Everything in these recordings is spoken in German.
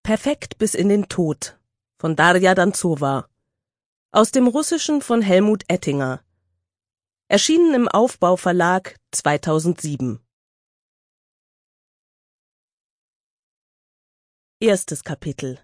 Perfekt bis in den Tod von Darja Danzowa. Aus dem Russischen von Helmut Ettinger. Erschienen im Aufbau Verlag 2007. Erstes Kapitel.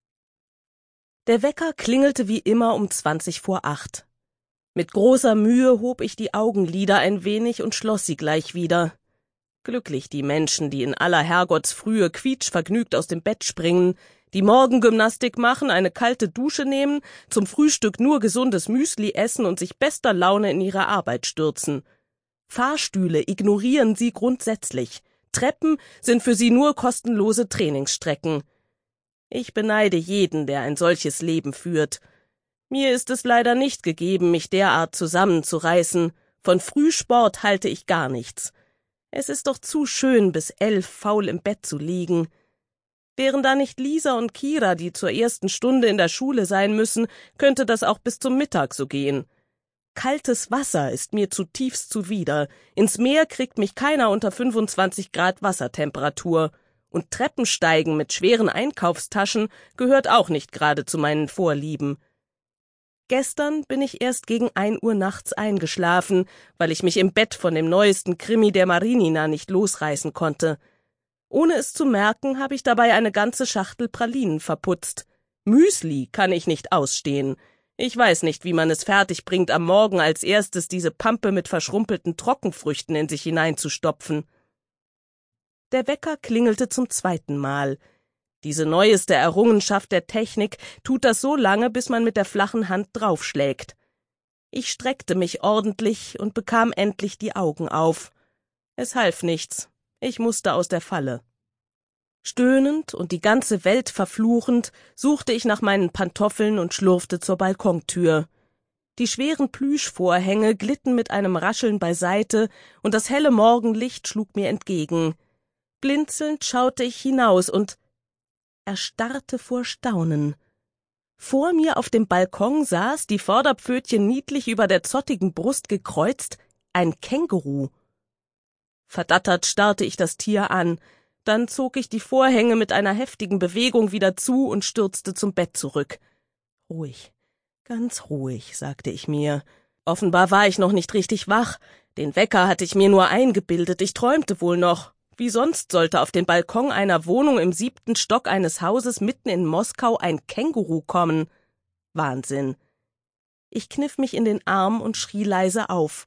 Der Wecker klingelte wie immer um 7:20. Mit großer Mühe hob ich die Augenlider ein wenig und schloss sie gleich wieder. Glücklich die Menschen, die in aller Herrgottsfrühe quietschvergnügt aus dem Bett springen, die Morgengymnastik machen, eine kalte Dusche nehmen, zum Frühstück nur gesundes Müsli essen und sich bester Laune in ihre Arbeit stürzen. Fahrstühle ignorieren sie grundsätzlich. Treppen sind für sie nur kostenlose Trainingsstrecken. Ich beneide jeden, der ein solches Leben führt. Mir ist es leider nicht gegeben, mich derart zusammenzureißen. Von Frühsport halte ich gar nichts. Es ist doch zu schön, bis 11 faul im Bett zu liegen. Wären da nicht Lisa und Kira, die zur ersten Stunde in der Schule sein müssen, könnte das auch bis zum Mittag so gehen. Kaltes Wasser ist mir zutiefst zuwider. Ins Meer kriegt mich keiner unter 25 Grad Wassertemperatur. Und Treppensteigen mit schweren Einkaufstaschen gehört auch nicht gerade zu meinen Vorlieben. Gestern bin ich erst gegen 1 Uhr nachts eingeschlafen, weil ich mich im Bett von dem neuesten Krimi der Marinina nicht losreißen konnte. Ohne es zu merken, habe ich dabei eine ganze Schachtel Pralinen verputzt. Müsli kann ich nicht ausstehen. Ich weiß nicht, wie man es fertig bringt, am Morgen als erstes diese Pampe mit verschrumpelten Trockenfrüchten in sich hineinzustopfen. Der Wecker klingelte zum 2. Mal. Diese neueste Errungenschaft der Technik tut das so lange, bis man mit der flachen Hand draufschlägt. Ich streckte mich ordentlich und bekam endlich die Augen auf. Es half nichts. Ich musste aus der Falle. Stöhnend und die ganze Welt verfluchend suchte ich nach meinen Pantoffeln und schlurfte zur Balkontür. Die schweren Plüschvorhänge glitten mit einem Rascheln beiseite und das helle Morgenlicht schlug mir entgegen. Blinzelnd schaute ich hinaus und erstarrte vor Staunen. Vor mir auf dem Balkon saß, die Vorderpfötchen niedlich über der zottigen Brust gekreuzt, ein Känguru. Verdattert starrte ich das Tier an, dann zog ich die Vorhänge mit einer heftigen Bewegung wieder zu und stürzte zum Bett zurück. Ruhig, ganz ruhig, sagte ich mir. Offenbar war ich noch nicht richtig wach. Den Wecker hatte ich mir nur eingebildet, ich träumte wohl noch. Wie sonst sollte auf den Balkon einer Wohnung im 7. Stock eines Hauses mitten in Moskau ein Känguru kommen? Wahnsinn. Ich kniff mich in den Arm und schrie leise auf.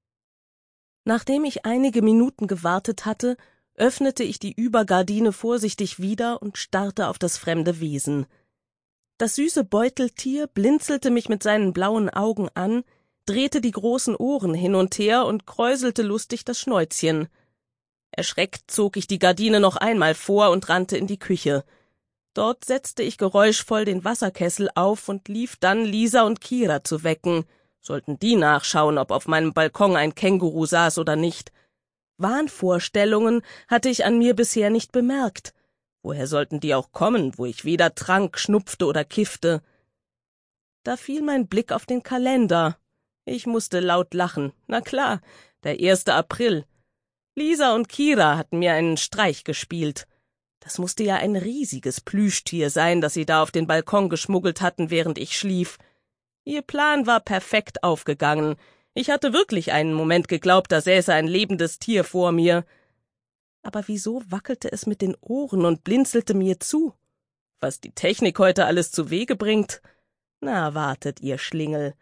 Nachdem ich einige Minuten gewartet hatte, öffnete ich die Übergardine vorsichtig wieder und starrte auf das fremde Wesen. Das süße Beuteltier blinzelte mich mit seinen blauen Augen an, drehte die großen Ohren hin und her und kräuselte lustig das Schnäuzchen. Erschreckt zog ich die Gardine noch einmal vor und rannte in die Küche. Dort setzte ich geräuschvoll den Wasserkessel auf und lief dann, Lisa und Kira zu wecken. Sollten die nachschauen, ob auf meinem Balkon ein Känguru saß oder nicht. Wahnvorstellungen hatte ich an mir bisher nicht bemerkt. Woher sollten die auch kommen, wo ich weder trank, schnupfte oder kiffte? Da fiel mein Blick auf den Kalender. Ich musste laut lachen. Na klar, der 1. April. Lisa und Kira hatten mir einen Streich gespielt. Das musste ja ein riesiges Plüschtier sein, das sie da auf den Balkon geschmuggelt hatten, während ich schlief. Ihr Plan war perfekt aufgegangen. Ich hatte wirklich einen Moment geglaubt, da säße ein lebendes Tier vor mir. Aber wieso wackelte es mit den Ohren und blinzelte mir zu? Was die Technik heute alles zuwege bringt? Na, wartet, ihr Schlingel.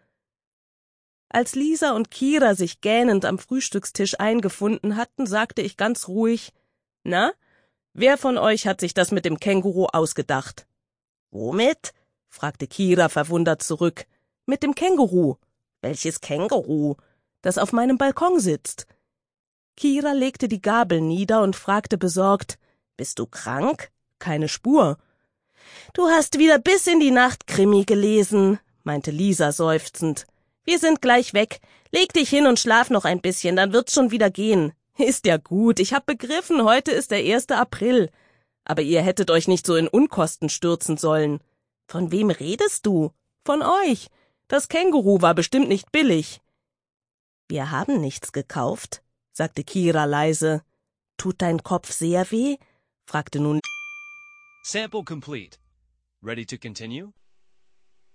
Als Lisa und Kira sich gähnend am Frühstückstisch eingefunden hatten, sagte ich ganz ruhig: »Na, wer von euch hat sich das mit dem Känguru ausgedacht?« »Womit?« fragte Kira verwundert zurück. »Mit dem Känguru.« »Welches Känguru?« »Das auf meinem Balkon sitzt.« Kira legte die Gabel nieder und fragte besorgt: »Bist du krank?« »Keine Spur.« »Du hast wieder bis in die Nacht Krimi gelesen«, meinte Lisa seufzend. »Wir sind gleich weg. Leg dich hin und schlaf noch ein bisschen, dann wird's schon wieder gehen.« »Ist ja gut, ich hab begriffen, heute ist der 1. April. Aber ihr hättet euch nicht so in Unkosten stürzen sollen.« »Von wem redest du?« »Von euch. Das Känguru war bestimmt nicht billig.« »Wir haben nichts gekauft«, sagte Kira leise. »Tut dein Kopf sehr weh?« fragte nun Sample complete. Ready to continue?